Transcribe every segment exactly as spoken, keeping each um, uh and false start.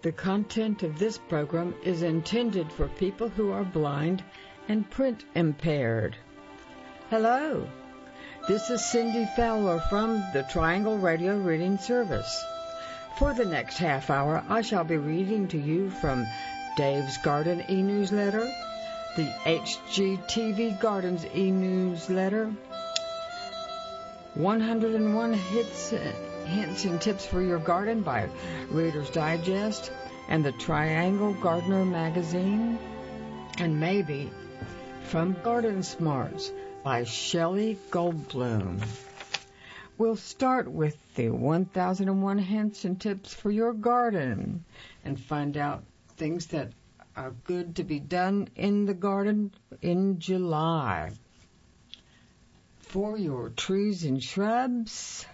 The content of this program is intended for people who are blind and print impaired. Hello, this is Cindy Fowler from the Triangle Radio Reading Service. For the next half hour, I shall be reading to you from Dave's Garden e-newsletter, the H G T V Gardens e-newsletter, one hundred one hits, hints and tips for your garden by Reader's Digest, and the Triangle Gardener magazine, and maybe from Garden Smarts by Shelley Goldblum. We'll start with the one thousand one hints and tips for your garden and find out things that are good to be done in the garden in July. For your trees and shrubs,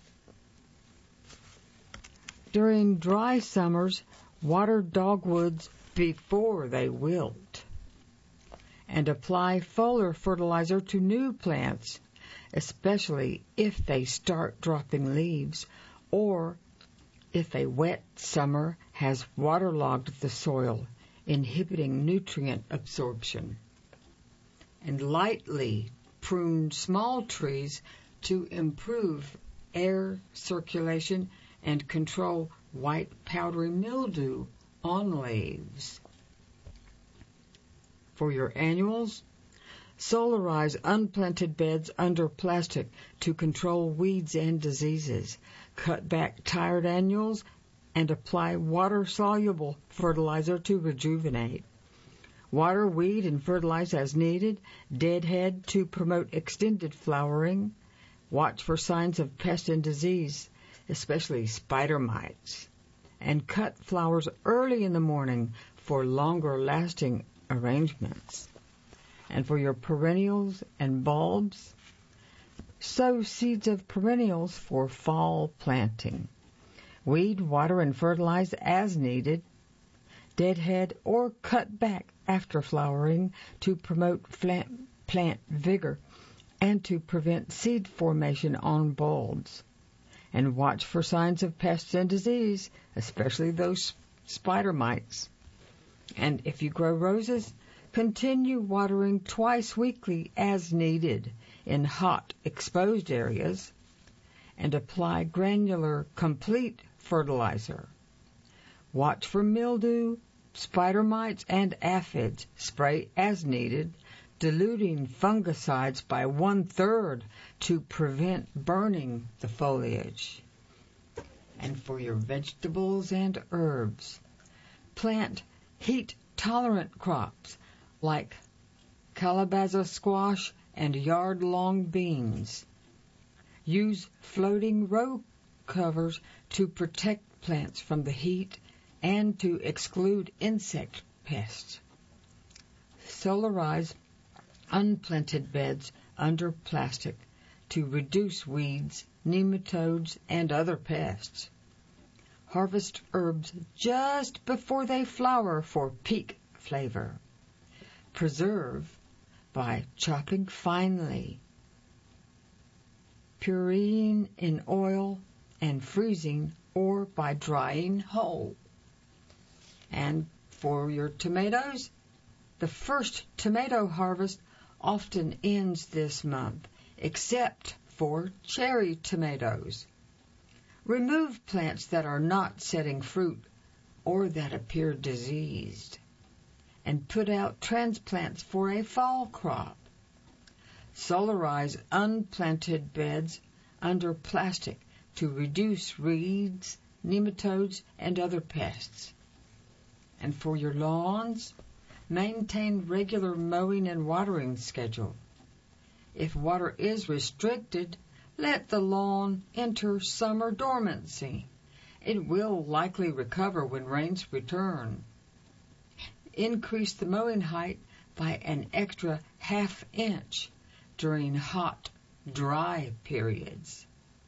during dry summers, water dogwoods before they wilt, and apply foliar fertilizer to new plants, especially if they start dropping leaves or if a wet summer has waterlogged the soil, inhibiting nutrient absorption. And lightly prune small trees to improve air circulation and control white powdery mildew on leaves. For your annuals, solarize unplanted beds under plastic to control weeds and diseases. Cut back tired annuals and apply water-soluble fertilizer to rejuvenate. Water, weed, and fertilize as needed. Deadhead to promote extended flowering. Watch for signs of pest and disease, especially spider mites. And cut flowers early in the morning for longer-lasting arrangements. And for your perennials and bulbs, sow seeds of perennials for fall planting. Weed, water, and fertilize as needed. Deadhead or cut back after flowering to promote plant vigor and to prevent seed formation on bulbs. And watch for signs of pests and disease, especially those spider mites. And if you grow roses, continue watering twice weekly as needed in hot, exposed areas, and apply granular, complete fertilizer. Watch for mildew, spider mites, and aphids. Spray as needed, diluting fungicides by one-third to prevent burning the foliage. And for your vegetables and herbs, plant heat-tolerant crops like calabaza squash and yard-long beans. Use floating row covers to protect plants from the heat and to exclude insect pests. Solarize unplanted beds under plastic to reduce weeds, nematodes, and other pests. Harvest herbs just before they flower for peak flavor. Preserve by chopping finely, pureeing in oil, and freezing, or by drying whole. And for your tomatoes, the first tomato harvest often ends this month, except for cherry tomatoes. Remove plants that are not setting fruit or that appear diseased, and put out transplants for a fall crop. Solarize unplanted beds under plastic to reduce weeds, nematodes, and other pests. And for your lawns, maintain regular mowing and watering schedule. If water is restricted, let the lawn enter summer dormancy. It will likely recover when rains return. Increase the mowing height by an extra half inch during hot, dry periods.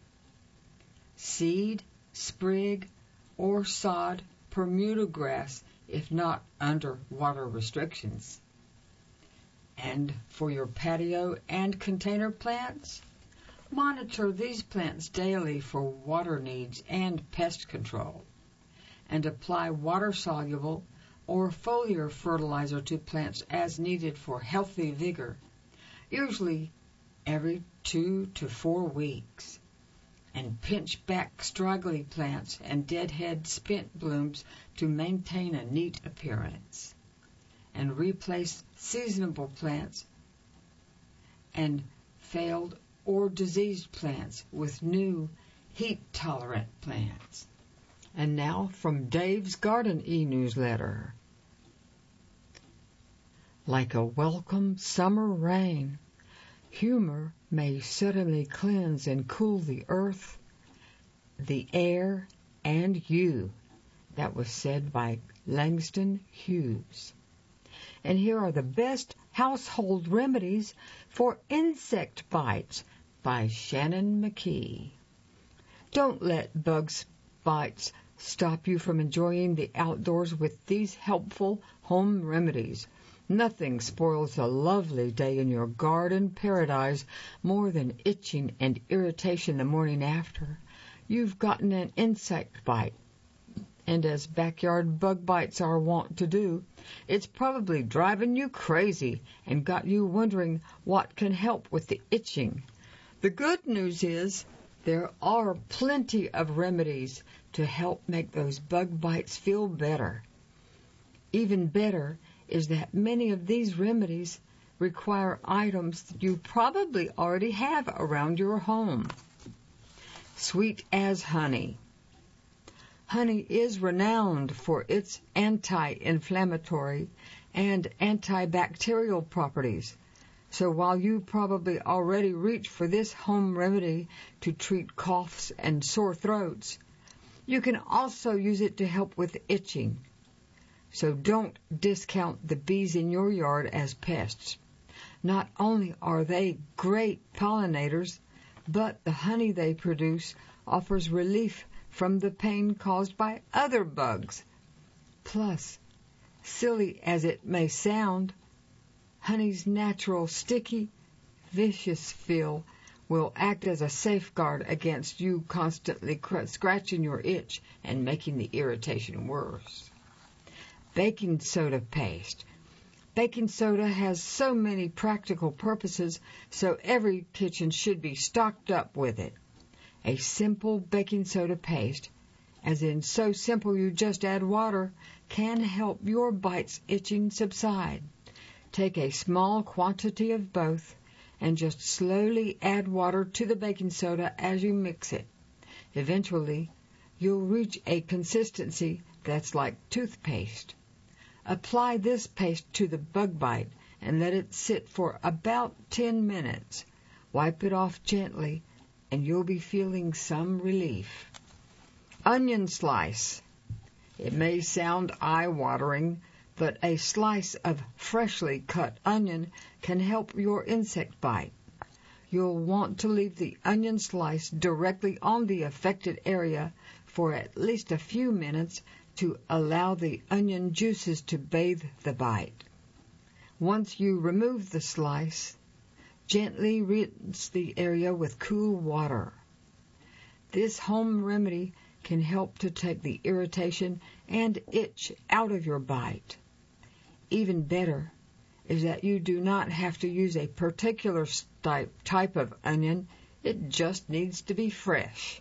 Seed, sprig, or sod Bermuda grass if not under water restrictions. And for your patio and container plants, monitor these plants daily for water needs and pest control. and apply water-soluble or foliar fertilizer to plants as needed for healthy vigor, usually every two to four weeks. And pinch back straggly plants and deadhead spent blooms to maintain a neat appearance. And replace seasonable plants and failed or diseased plants with new heat-tolerant plants. And now from Dave's Garden e-newsletter. Like a welcome summer rain, humor may suddenly cleanse and cool the earth, the air, and you. That was said by Langston Hughes. And here are the best household remedies for insect bites by Shannon McKee. Don't let bugs bites stop you from enjoying the outdoors with these helpful home remedies. Nothing spoils a lovely day in your garden paradise more than itching and irritation the morning after you've gotten an insect bite. And as backyard bug bites are wont to do, it's probably driving you crazy and got you wondering what can help with the itching. The good news is there are plenty of remedies to help make those bug bites feel better. Even better is that many of these remedies require items that you probably already have around your home. Sweet as honey. Honey is renowned for its anti-inflammatory and antibacterial properties. So while you probably already reach for this home remedy to treat coughs and sore throats, you can also use it to help with itching. So don't discount the bees in your yard as pests. Not only are they great pollinators, but the honey they produce offers relief from the pain caused by other bugs. Plus, silly as it may sound, honey's natural sticky, vicious feel will act as a safeguard against you constantly cr- scratching your itch and making the irritation worse. Baking soda paste. Baking soda has so many practical purposes, so every kitchen should be stocked up with it. A simple baking soda paste, as in so simple you just add water, can help your bites itching subside. Take a small quantity of both and just slowly add water to the baking soda as you mix it. Eventually, you'll reach a consistency that's like toothpaste. Apply this paste to the bug bite and let it sit for about ten minutes. Wipe it off gently and you'll be feeling some relief. Onion slice. It may sound eye-watering, but a slice of freshly cut onion can help your insect bite. You'll want to leave the onion slice directly on the affected area for at least a few minutes to allow the onion juices to bathe the bite. Once you remove the slice, gently rinse the area with cool water. This home remedy can help to take the irritation and itch out of your bite. Even better is that you do not have to use a particular type of onion. It just needs to be fresh.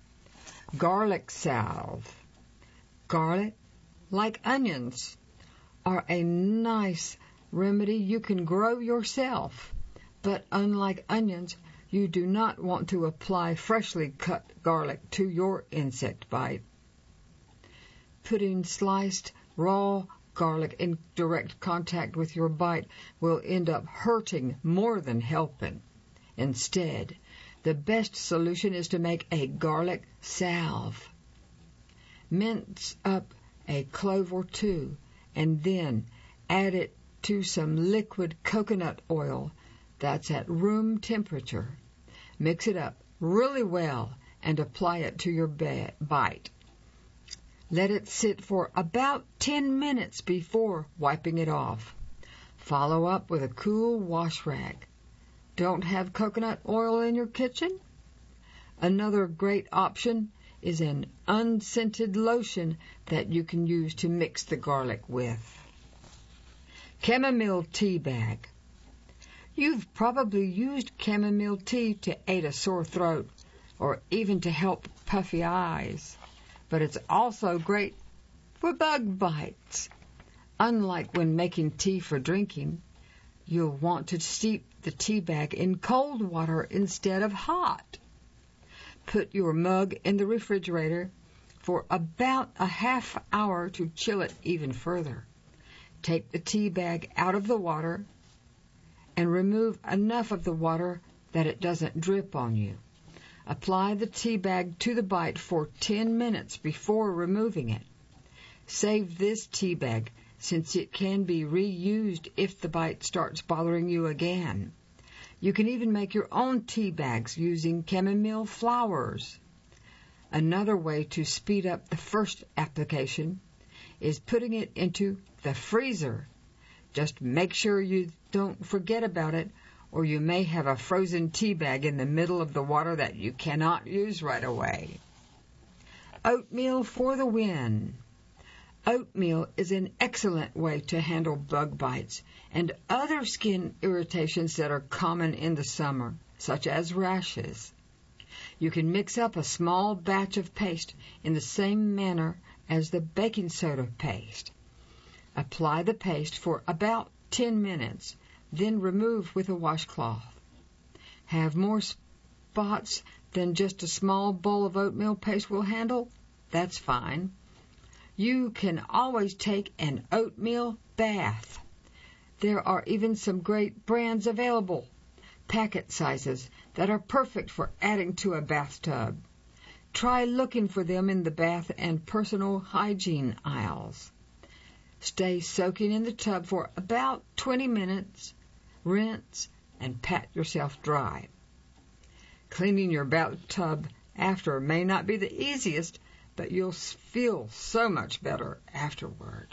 Garlic salve. Garlic, like onions, are a nice remedy you can grow yourself. But unlike onions, you do not want to apply freshly cut garlic to your insect bite. Putting sliced raw garlic in direct contact with your bite will end up hurting more than helping. Instead, the best solution is to make a garlic salve. Mince up a clove or two and then add it to some liquid coconut oil that's at room temperature. Mix it up really well and apply it to your bite. Let it sit for about ten minutes before wiping it off. Follow up with a cool wash rag. Don't have coconut oil in your kitchen? Another great option is an unscented lotion that you can use to mix the garlic with. Chamomile tea bag. You've probably used chamomile tea to aid a sore throat or even to help puffy eyes, but it's also great for bug bites. Unlike when making tea for drinking, you'll want to steep the tea bag in cold water instead of hot. Put your mug in the refrigerator for about a half hour to chill it even further. Take the tea bag out of the water and remove enough of the water that it doesn't drip on you. Apply the tea bag to the bite for ten minutes before removing it. Save this tea bag since it can be reused if the bite starts bothering you again. You can even make your own tea bags using chamomile flowers. Another way to speed up the first application is putting it into the freezer. Just make sure you don't forget about it, or you may have a frozen tea bag in the middle of the water that you cannot use right away. Oatmeal for the win. Oatmeal is an excellent way to handle bug bites and other skin irritations that are common in the summer, such as rashes. You can mix up a small batch of paste in the same manner as the baking soda paste. Apply the paste for about ten minutes, then remove with a washcloth. Have more spots than just a small bowl of oatmeal paste will handle? That's fine. You can always take an oatmeal bath. There are even some great brands available, packet sizes, that are perfect for adding to a bathtub. Try looking for them in the bath and personal hygiene aisles. Stay soaking in the tub for about twenty minutes, rinse, and pat yourself dry. Cleaning your bathtub after may not be the easiest, but you'll feel so much better afterward.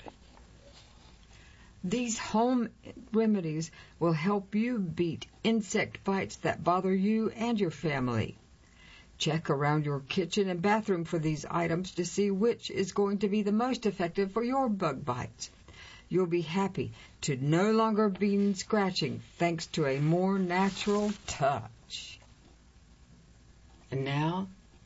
These home remedies will help you beat insect bites that bother you and your family. Check around your kitchen and bathroom for these items to see which is going to be the most effective for your bug bites. You'll be happy to no longer be scratching thanks to a more natural touch. And now,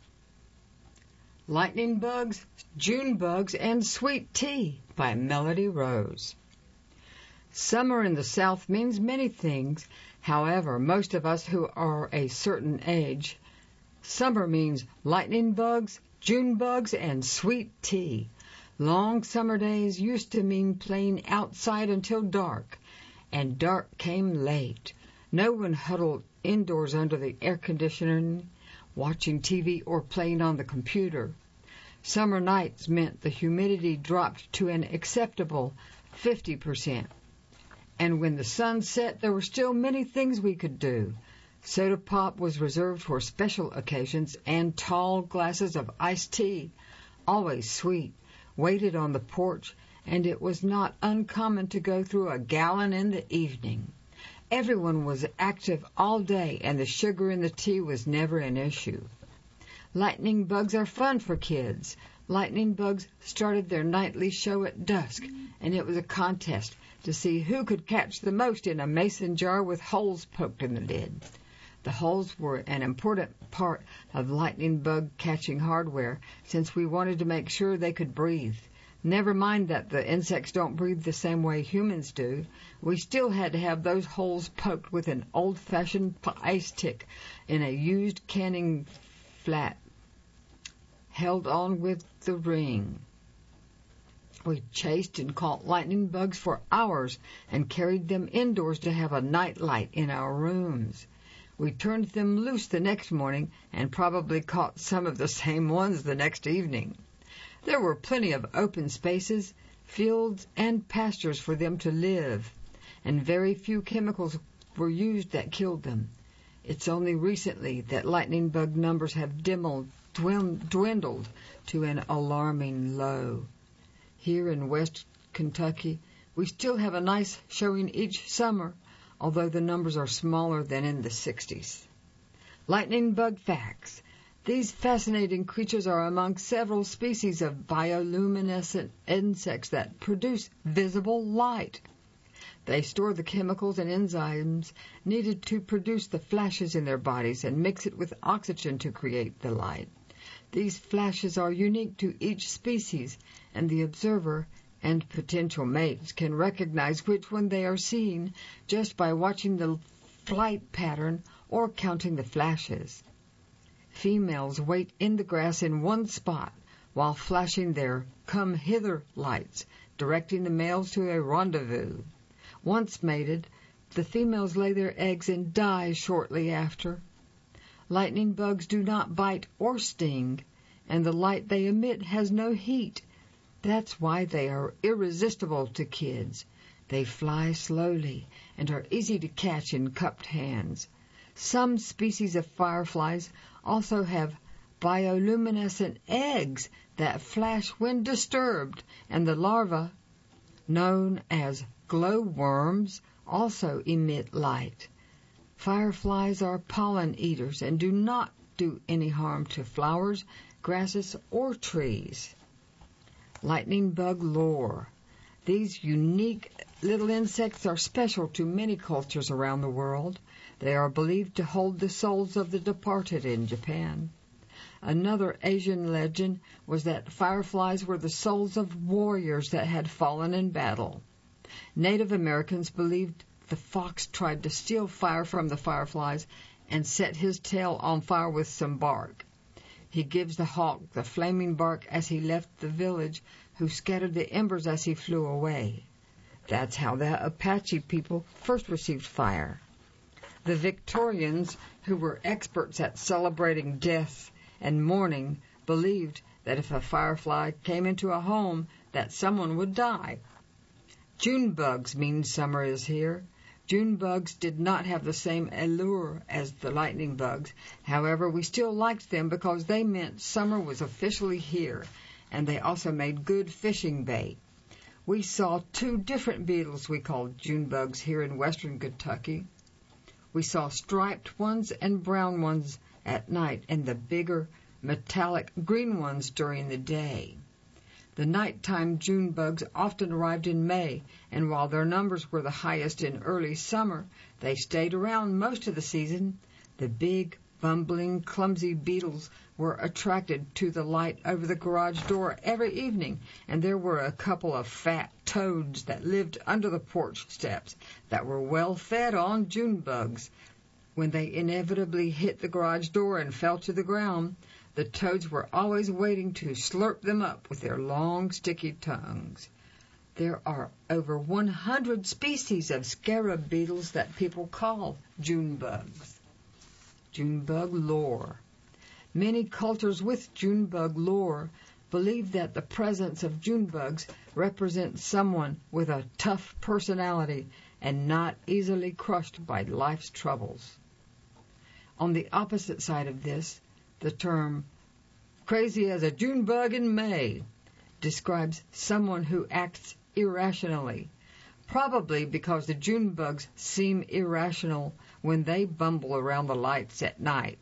Lightning Bugs, June Bugs, and Sweet Tea by Melody Rose. Summer in the South means many things. However, most of us who are a certain age, summer means lightning bugs, June bugs, and sweet tea. Long summer days used to mean playing outside until dark, and dark came late. No one huddled indoors under the air conditioning, watching T V or playing on the computer. Summer nights meant the humidity dropped to an acceptable fifty percent. And when the sun set, there were still many things we could do. Soda pop was reserved for special occasions, and tall glasses of iced tea, always sweet, waited on the porch, and it was not uncommon to go through a gallon in the evening. Everyone was active all day, and the sugar in the tea was never an issue. Lightning bugs are fun for kids. Lightning bugs started their nightly show at dusk, and it was a contest to see who could catch the most in a mason jar with holes poked in the lid. The holes were an important part of lightning bug catching hardware, since we wanted to make sure they could breathe. Never mind that the insects don't breathe the same way humans do. We still had to have those holes poked with an old-fashioned ice tick in a used canning flat, held on with the ring. We chased and caught lightning bugs for hours and carried them indoors to have a night light in our rooms. We turned them loose the next morning and probably caught some of the same ones the next evening. There were plenty of open spaces, fields, and pastures for them to live, and very few chemicals were used that killed them. It's only recently that lightning bug numbers have dimmed, dwindled to an alarming low. Here in West Kentucky, we still have a nice showing each summer, although the numbers are smaller than in the sixties. Lightning bug facts. These fascinating creatures are among several species of bioluminescent insects that produce visible light. They store the chemicals and enzymes needed to produce the flashes in their bodies and mix it with oxygen to create the light. These flashes are unique to each species, and the observer and potential mates can recognize which one they are seeing just by watching the flight pattern or counting the flashes. Females wait in the grass in one spot while flashing their come-hither lights, directing the males to a rendezvous. Once mated, the females lay their eggs and die shortly after. Lightning bugs do not bite or sting, and the light they emit has no heat. That's why they are irresistible to kids. They fly slowly and are easy to catch in cupped hands. Some species of fireflies also have bioluminescent eggs that flash when disturbed, and the larvae, known as glowworms, also emit light. Fireflies are pollen eaters and do not do any harm to flowers, grasses, or trees. Lightning bug lore. These unique little insects are special to many cultures around the world. They are believed to hold the souls of the departed in Japan. Another Asian legend was that fireflies were the souls of warriors that had fallen in battle. Native Americans believed the fox tried to steal fire from the fireflies and set his tail on fire with some bark. He gives the hawk the flaming bark as he left the village, who scattered the embers as he flew away. That's how the Apache people first received fire. The Victorians, who were experts at celebrating death and mourning, believed that if a firefly came into a home, that someone would die. June bugs mean summer is here. June bugs did not have the same allure as the lightning bugs. However, we still liked them because they meant summer was officially here, and they also made good fishing bait. We saw two different beetles we called June bugs here in western Kentucky. We saw striped ones and brown ones at night, and the bigger metallic green ones during the day. The nighttime June bugs often arrived in May, and while their numbers were the highest in early summer, they stayed around most of the season. The big, bumbling, clumsy beetles were attracted to the light over the garage door every evening, and there were a couple of fat toads that lived under the porch steps that were well fed on June bugs. When they inevitably hit the garage door and fell to the ground, the toads were always waiting to slurp them up with their long, sticky tongues. There are over one hundred species of scarab beetles that people call June bugs. June bug lore. Many cultures with June bug lore believe that the presence of June bugs represents someone with a tough personality and not easily crushed by life's troubles. On the opposite side of this, the term crazy as a June bug in May describes someone who acts irrationally, probably because the June bugs seem irrational when they bumble around the lights at night.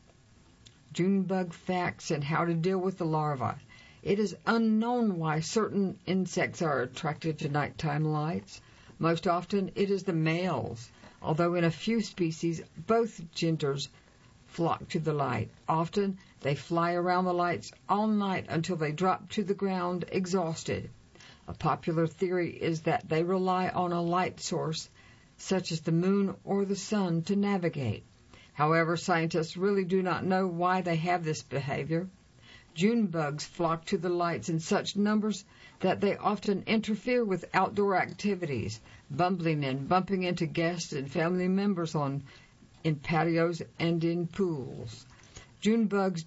June bug facts and how to deal with the larvae. It is unknown why certain insects are attracted to nighttime lights. Most often it is the males, although in a few species both genders flock to the light. Often they fly around the lights all night until they drop to the ground exhausted. A popular theory is that they rely on a light source, such as the moon or the sun, to navigate. However, scientists really do not know why they have this behavior. June bugs flock to the lights in such numbers that they often interfere with outdoor activities, bumbling and bumping into guests and family members on in patios and in pools. June bugs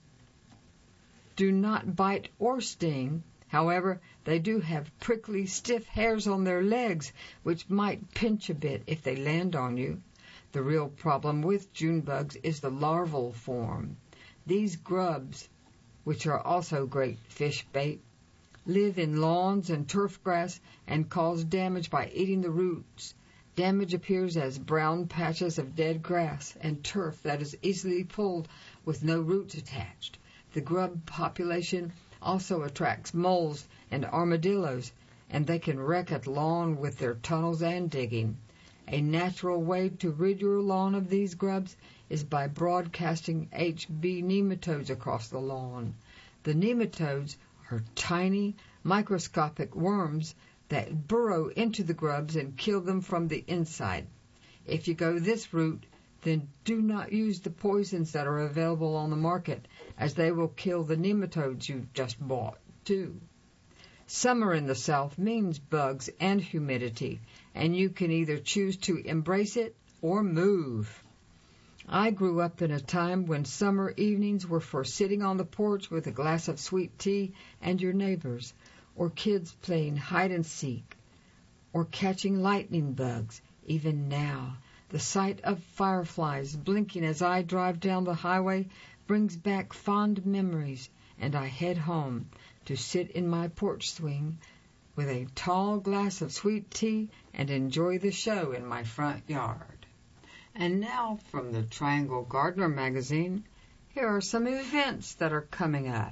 do not bite or sting. However, they do have prickly, stiff hairs on their legs, which might pinch a bit if they land on you. The real problem with June bugs is the larval form. These grubs, which are also great fish bait, live in lawns and turf grass and cause damage by eating the roots. Damage appears as brown patches of dead grass and turf that is easily pulled with no roots attached. The grub population also attracts moles and armadillos, and they can wreck a lawn with their tunnels and digging. A natural way to rid your lawn of these grubs is by broadcasting H B nematodes across the lawn. The nematodes are tiny, microscopic worms that burrow into the grubs and kill them from the inside. If you go this route, then do not use the poisons that are available on the market, as they will kill the nematodes you just bought, too. Summer in the South means bugs and humidity, and you can either choose to embrace it or move. I grew up in a time when summer evenings were for sitting on the porch with a glass of sweet tea and your neighbors, or kids playing hide and seek, or catching lightning bugs. Even now, the sight of fireflies blinking as I drive down the highway brings back fond memories, and I head home to sit in my porch swing with a tall glass of sweet tea and enjoy the show in my front yard. And now, from the Triangle Gardener magazine, here are some events that are coming up.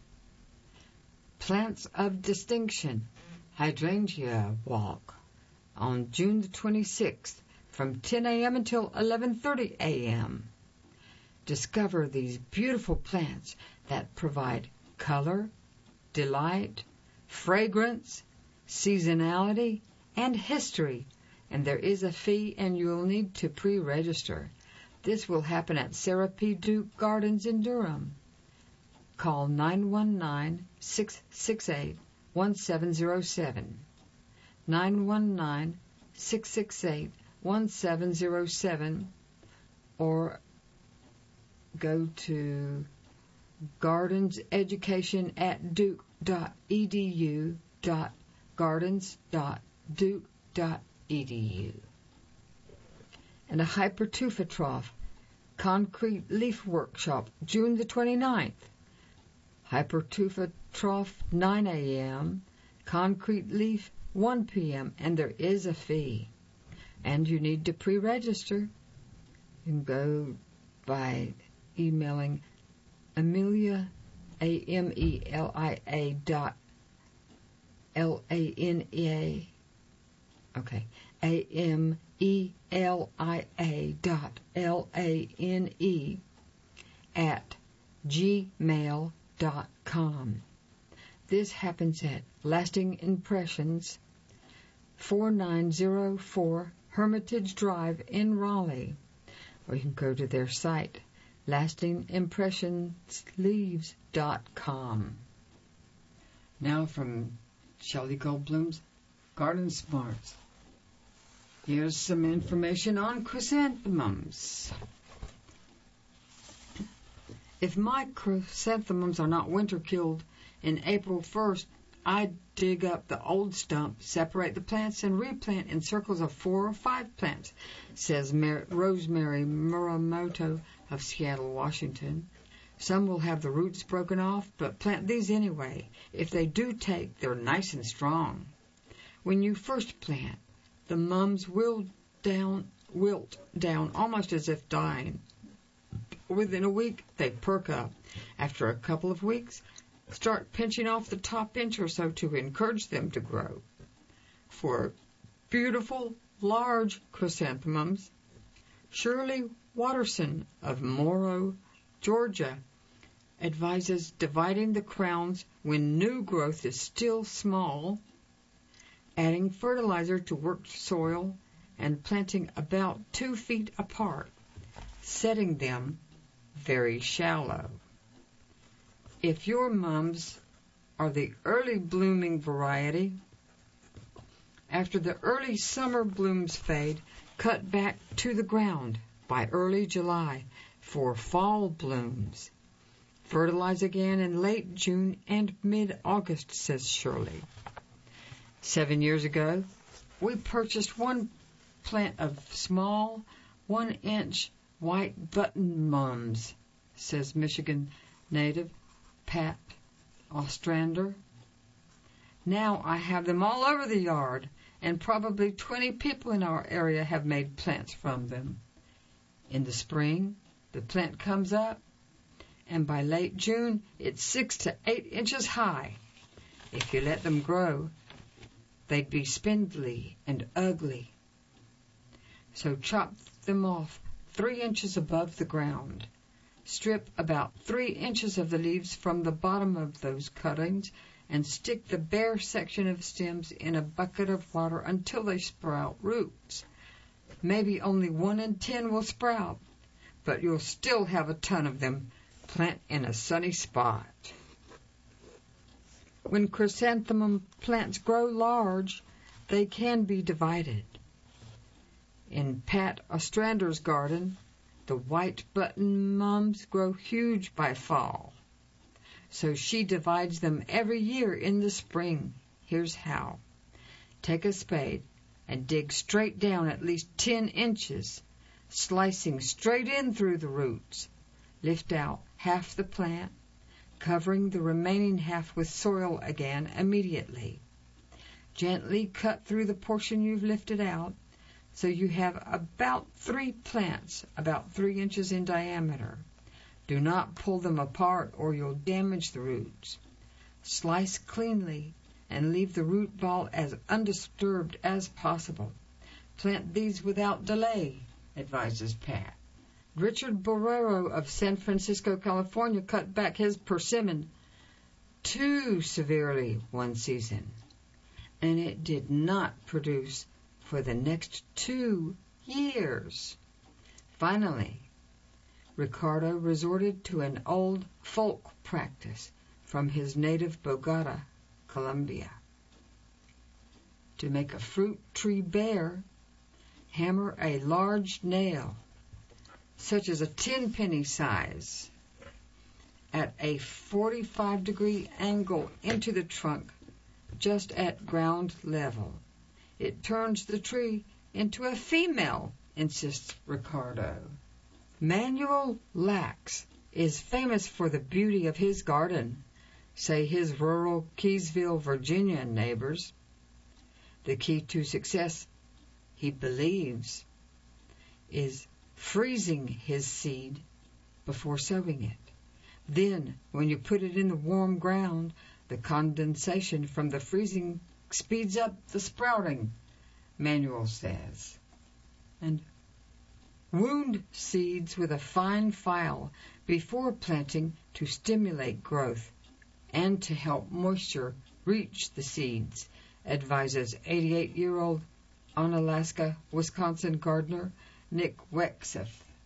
Plants of Distinction Hydrangea Walk on June the twenty-sixth from ten a.m. until eleven thirty a.m. Discover these beautiful plants that provide color, delight, fragrance, seasonality, and history. And there is a fee, and you'll need to pre-register. This will happen at Sarah P. Duke Gardens in Durham. Call nine one nine, six six eight, one seven zero seven. nine one nine, six six eight, one seven zero seven, or go to gardenseducation at duke dot e d u dot gardens dot duke dot e d u. And a Hypertufa Trough Concrete Leaf Workshop, June the twenty-ninth. Hypertufa Trough, nine a.m., Concrete Leaf, one p.m., and there is a fee. And you need to pre-register. You can go by emailing Amelia, A M E L I A dot L A N E A, okay, A M E L I A dot L A N E at gmail dot com. This happens at Lasting Impressions, four nine zero four Hermitage Drive in Raleigh. Or you can go to their site, lasting impressions leaves dot com. Now from Shelley Goldblum's Garden Smarts, here's some information on chrysanthemums. If my chrysanthemums are not winter-killed in April first, I dig up the old stump, separate the plants, and replant in circles of four or five plants, says Mar- Rosemary Muramoto of Seattle, Washington. Some will have the roots broken off, but plant these anyway. If they do take, they're nice and strong. When you first plant, the mums will down, wilt down almost as if dying. Within a week, they perk up. After a couple of weeks, start pinching off the top inch or so to encourage them to grow. For beautiful, large chrysanthemums, Shirley Watterson of Morrow, Georgia, advises dividing the crowns when new growth is still small, adding fertilizer to worked soil, and planting about two feet apart, setting them very shallow. If your mums are the early blooming variety, after the early summer blooms fade, cut back to the ground by early July for fall blooms. Fertilize again in late June and mid-August, says Shirley. Seven years ago, we purchased one plant of small, one-inch white button mums, says Michigan native Pat Ostrander. Now I have them all over the yard, and probably twenty people in our area have made plants from them. In the spring, the plant comes up, and by late June, it's six to eight inches high. If you let them grow, they'd be spindly and ugly. So chop them off three inches above the ground. Strip about three inches of the leaves from the bottom of those cuttings and stick the bare section of stems in a bucket of water until they sprout roots. Maybe only one in ten will sprout, but you'll still have a ton of them. Plant in a sunny spot. When chrysanthemum plants grow large, they can be divided. In Pat Ostrander's garden, the white button mums grow huge by fall. So she divides them every year in the spring. Here's how. Take a spade and dig straight down at least ten inches, slicing straight in through the roots. Lift out half the plant, covering the remaining half with soil again immediately. Gently cut through the portion you've lifted out, so you have about three plants, about three inches in diameter. Do not pull them apart or you'll damage the roots. Slice cleanly and leave the root ball as undisturbed as possible. Plant these without delay, advises Pat. Richard Borrero of San Francisco, California, cut back his persimmon too severely one season, and it did not produce for the next two years. Finally, Ricardo resorted to an old folk practice from his native Bogota, Colombia. To make a fruit tree bear, hammer a large nail, such as a tenpenny size, at a forty-five degree angle into the trunk, just at ground level. It turns the tree into a female, insists Ricardo. Manuel Lax is famous for the beauty of his garden, say his rural Keysville, Virginia neighbors. The key to success, he believes, is freezing his seed before sowing it. Then, when you put it in the warm ground, the condensation from the freezing speeds up the sprouting, Manuel says. And wound seeds with a fine file before planting to stimulate growth and to help moisture reach the seeds, advises eighty-eight-year-old Onalaska, Wisconsin gardener Nick Wexeth.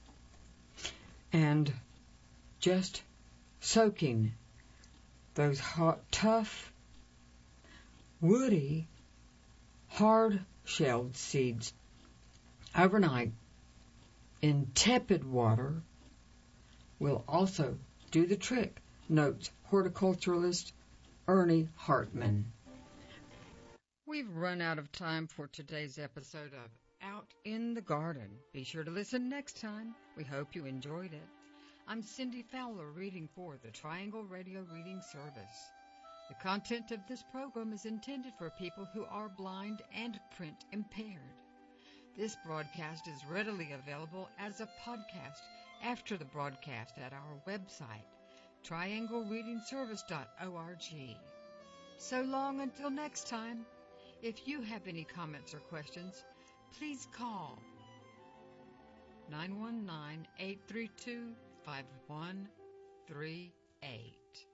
And just soaking those hot, tough, woody, hard-shelled seeds overnight in tepid water will also do the trick, notes horticulturalist Ernie Hartman. We've run out of time for today's episode of Out in the Garden. Be sure to listen next time. We hope you enjoyed it. I'm Cindy Fowler, reading for the Triangle Radio Reading Service. The content of this program is intended for people who are blind and print impaired. This broadcast is readily available as a podcast after the broadcast at our website, triangle reading service dot org. So long until next time. If you have any comments or questions, please call nine one nine, eight three two, five one three eight.